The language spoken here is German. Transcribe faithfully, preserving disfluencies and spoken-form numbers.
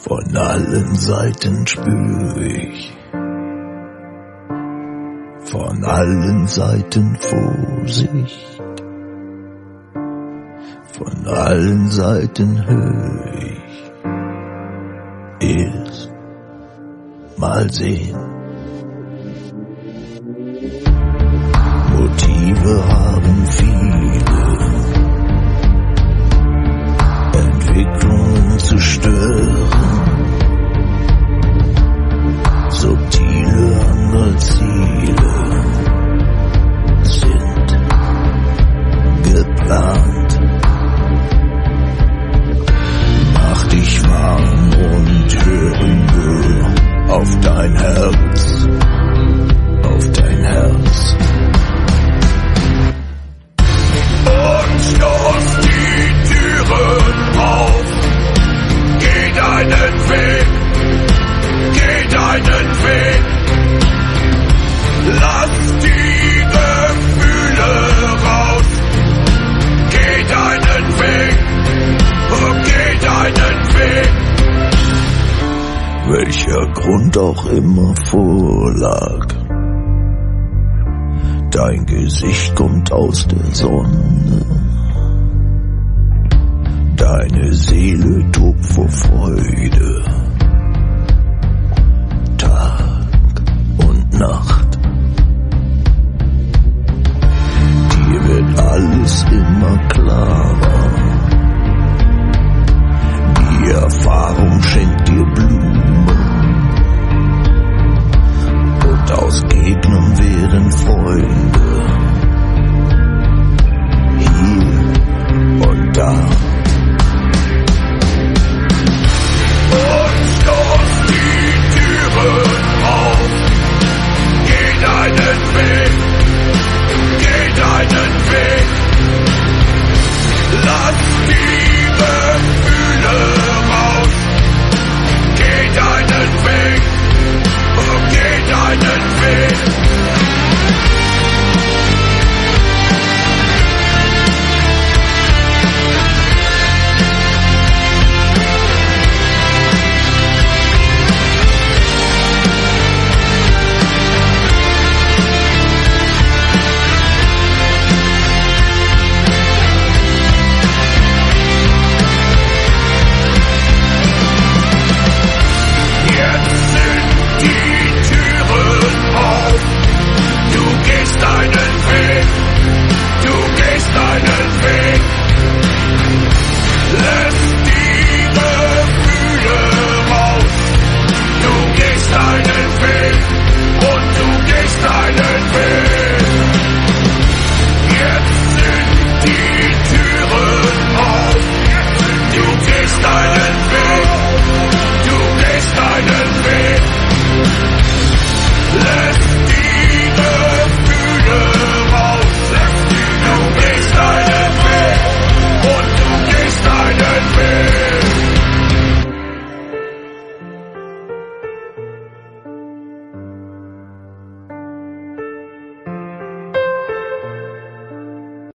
Von allen Seiten spür ich, von allen Seiten Vorsicht, von allen Seiten hör ich, erst mal sehen. Motive haben viele, Entwicklungen zu stören, subtile andere Ziele sind geplant. Mach dich warm und höre nur auf dein Herz, auf dein Herz. Und stoß die Türen auf, geh deinen Weg, geh deinen Weg, lass die Gefühle raus, geh deinen Weg, oh, geh deinen Weg. Welcher Grund auch immer vorlag, dein Gesicht kommt aus der Sonne, deine Seele tobt vor Freude, Tag und Nacht. Dir wird alles immer klarer, die Erfahrung schenkt dir Blumen, und aus Gegnern werden Freunde.